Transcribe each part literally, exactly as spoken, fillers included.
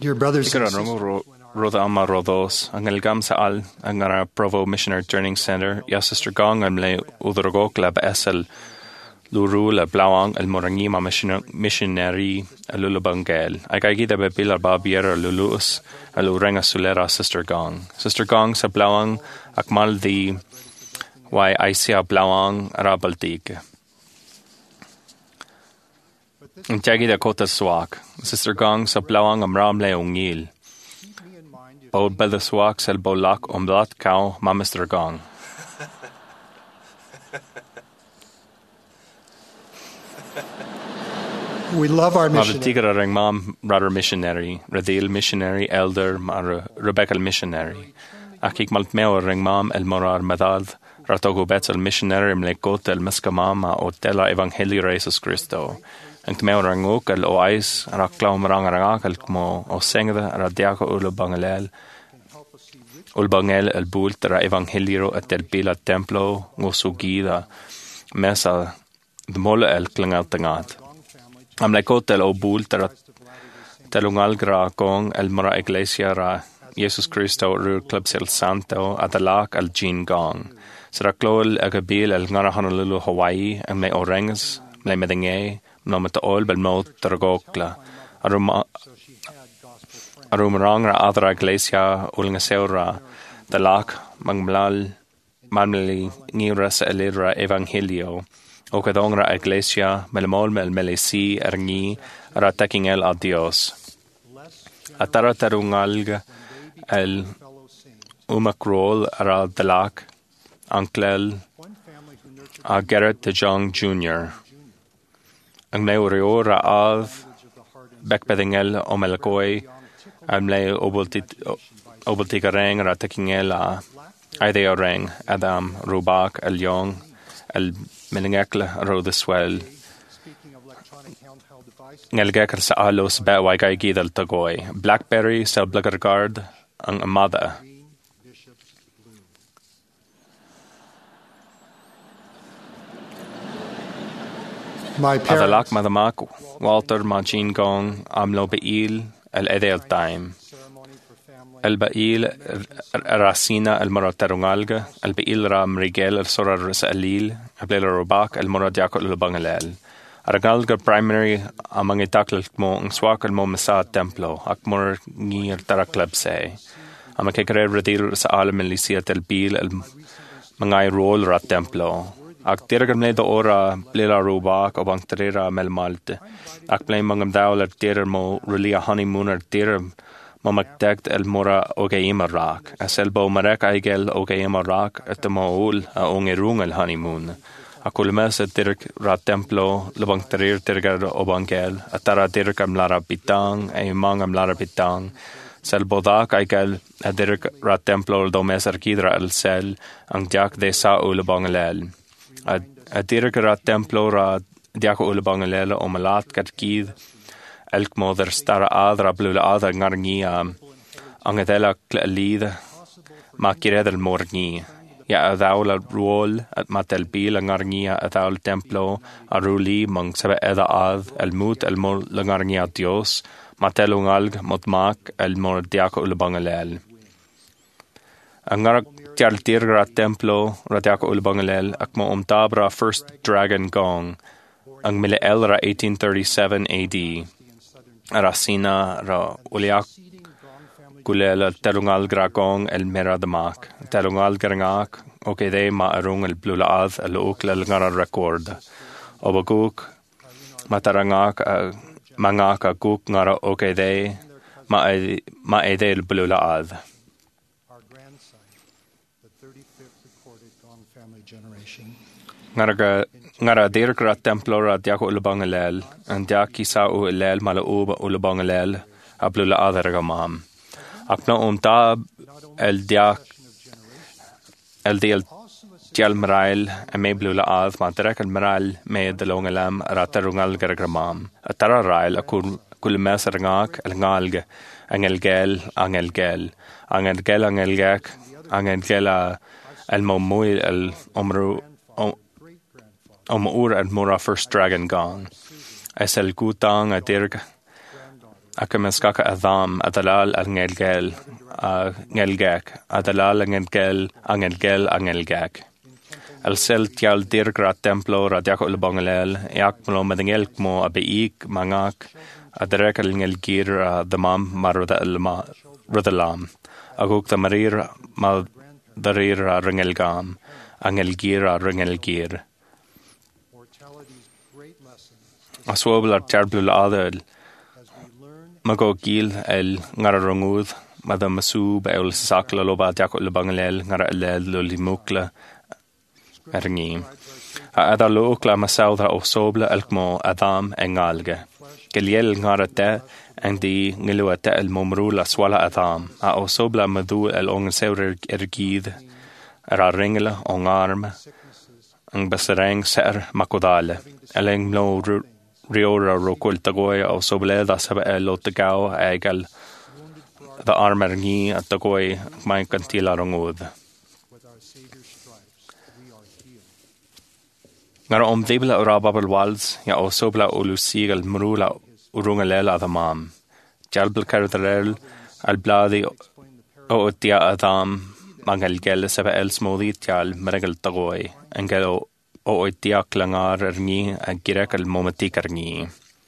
Dear brothers Tigara and rungu sisters, ro roda ama rodos ang elgam sa al ang ara Provo Missionary Training Center ya Sister Gong am le udrogok lab esel luru la blawang el morangi ma missionary alulubangel ay kaigida be pilar babiera lulus alurenga sulera Sister Gong Sister Gong sa blawang akmal di why Aisia blawang arabaltig ang tagida kota swak Sister Gong sa blawang amram le ungil Bod by the swak sel bolak omlat cow ma Mister Gong. we love our Ma missionary. tigra ring mam rather missionary, Radil missionary, elder, mar Rebecca missionary. Akik malt meo ring mam el morar medad, ratogo betel missionary mle got el miskamama o tela evangeli Jesus Christo. Ang meo ring ook el oais, raklam rang rangak el kmo o sengde radiako ulo bangalel. Ulbangel el bult ra evangeliro at el pila templo ngosugida mesa dmol el klangal tangat. Am lekot el o bult ra telungal gra kong el mara iglesia ra Jesus Christo ru club sel santo adalak al jean gong. Sra klol agabil el ngarahan lulu Hawaii am le orengs le medenge no met ol bel mot dragokla. Aruma Arumarang ra adra iglesia ulnga seura dalak mangmalal mamli ngira sa elira evangelio o kadong ra iglesia melamol mel melesi erni ra taking el a Dios atara tarungalga el umakrol ra dalak anklel a Garrett de Jong Junior ang neureo ra av bekbedingel o melakoi am le obolti gareng ra taking el a aide oreng adam rubak el yong el meningekle ro the swell ngel gekar sa alos ba wai gai gidal tagoy blackberry sa blagargard ang amada My adalak parents, madamak Walter Majin Gong amlo beil el edel time البقيل راسينا المرة ترونالغا البقيل را مريجال الصورة الرساليل قبل الرباك المرة دياكو البانغلال أرغالغا برايمري أمانغي تاكل مو انسواك المو مساء تمبلو أكمر نير تراكلب سي أما كيكري رديل رسالة من ليسية البيل المنغاي رول را تمبلو أك تيرغم لي دو أورا بليلا روباك أو بانك تريرا مل مالت أك بلين مانغم داولر تير مو رليا هاني مونر تير ممكتكت المورا اوغيم الراك اسلبو مرك ايجل اوغيم الراك اتماول اونغيرون الهانيمون اكل ماس ترك را تمبلو لبان ترير ترغر اوبانجل اترا ترك املارا بيتان اي مان املارا بيتان سلبو داك ايجل ادرك را تمبلو دو مسر كيدرا السل ان دياك دي ساو لبانجلال ادرك را تمبلو را دياكو لبانجلال او ملات كتكيد elk moder stara adra blula adra ngarnia angadela klid ma kiredel morni ya adaula rol at matel bil ngarnia adaul templo aruli mang sabe eda ad el mut el mor ngarnia Dios matelungalg motmak el mor diako ulbangalel angar tial tirgra templo radiako ulbangalel akmo umtabra first dragon gong ang mile elra eighteen thirty-seven A D Rasina ra uliak kulela telungal gragong el meradamak telungal grangak okay de ma arung el blulaad el ukla el ngara record obaguk matarangak mangaka guk ngara okay de ma ma ede el blulaad ngara ngara dirgra templo ra diako ulabangalel an diaki sa u lel mala uba ulabangalel ablula adarga mam akna umta el diak el dial dial marail a me blula ad ma direk el marail me de longalam ra tarungal gargramam atara rail akul kul mesarngak el ngalge angel gel angel gel angel gel angel gek angel gela el momuil el omru om ur and mora first dragon gong es el gutang a dirg ac ymysgaca a ddam a dalal a ngelgel a ngelgec a dalal a ngelgel a ngelgel a ngelgec. El sel tial dirgra templo ra diaco ulbangalel eak mlo medingelk mo a beik mangak a direk al ngelgir a damam maruda ilma rudalam aguk ta marir mal darir a ringelgam a ngelgir a ringelgir. Aswobl ar terblul adel mago gil el ngara rongud mada masub el sakla loba diaco ulbangalel ngara elel lulimukla Erngi. A adar lookla masaudra o sobla elkmo adam engalge. Geliel ngarate en di ngiluate el momrula swala adam. A o sobla madu el ongenseurer ergid ra ringela on arm. Ang basereng ser makodale. Eleng no riora rokul tagoy o sobleda sabe el otagao egel the armer ngi at tagoy may kantila rongud. Ngara om debla ura babel walds, ya o sobla o lusigal mrula urungalela adamam. Jalbel carderel al bladi o utia adam mangal gel sebe el smodi tial meregal tagoy. Engel o o utia klangar erni a girek al momentik erni.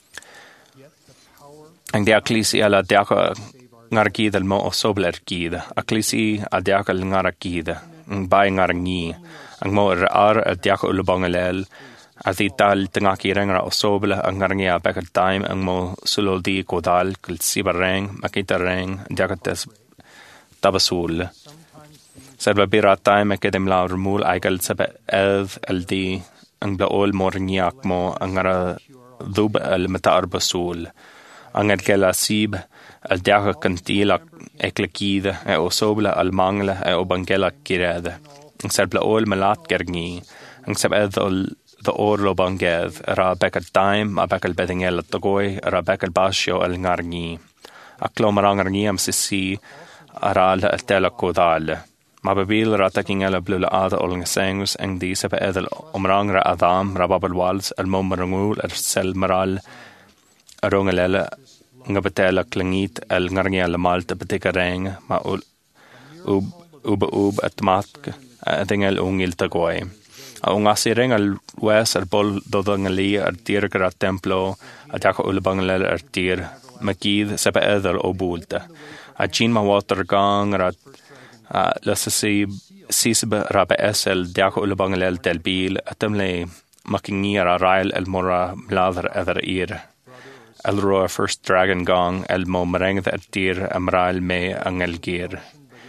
Ang dia klisi ala diaka ngargid al mo o sobla ergid. A klisi a diaka al ngaragid. Ang bay ngarngi. Ang mo ar a diaco ulubangalel a di tal tangaki rengra o sobla ang ngarngi a bekal time ang mo suloldi kodal kul sibareng makita reng diacates tabasul. Serba bira time kedem la rumul aigal sabe ev el di ang blaol morniak mo ang ngara dub el matar basul. Ang edgela sib el diaca cantila eklekida e o sobla al mangla e o bangela kirede. Ang sebla ol malat gergi, ang sebed ol the orlo bangev, ra bekal daim, a bekal bedingel at tagoy, ra bekal basio el ngargi. Aklo marang ngargi am sisi, ara la tela kodal. Mababil ra taking el blula ada ol ngasengus, ang di sebe edel omrang ra adam, ra babel wals, el mom marangul, er sel maral, arongalele, nga betela klingit, el ngargi el malta betika reng, ma ul, ub, ub, ub, et matk, dingel ungil tagoy. A ungasireng al wes al bol dodangali ar dirgra templo a jako ulbangalel ar dir makid sebe edel o bulta. A chin ma water gang rat lasasi sisbe rabe esel jako ulbangalel del bil atemle makingi ar rail el mora bladder eder ir. El roa first dragon gang el mo merengd ar dir amrail me angel gir.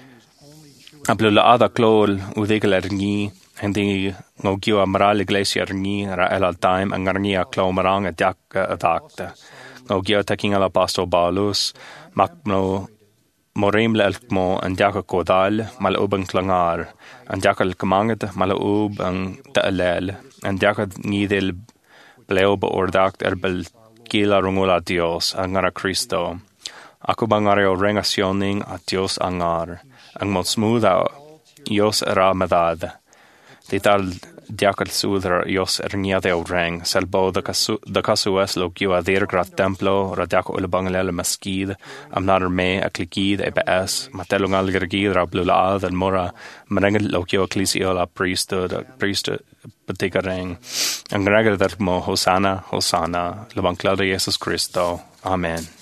Ablo la ada clol udigel erni hindi ngogio amral iglesia erni ra el al time angarni a clo marang a dak adakta ngogio taking ala pasto balus makno morim lelkmo an dak kodal mal uben klangar an dak al kamanget mal ub an ta'lel an dak nidel bleo ba ordakt erbel kila rungula dios angara Cristo aku bangario rengacioning a dios angar ang mo smooth Ios era medad. Di tal diacal sudra Ios erniade o reng, selbo da casu es lo giu adir grat templo, ra diaco ulbangalele maskid, am nar me a clicid e bes, matelung algergid ra blulaad al mora, merengel lo giu ecclisio la priesthood, priesthood betika reng. Ang regel mo Hosanna, Hosanna, lo banclada Jesus Cristo. Amen.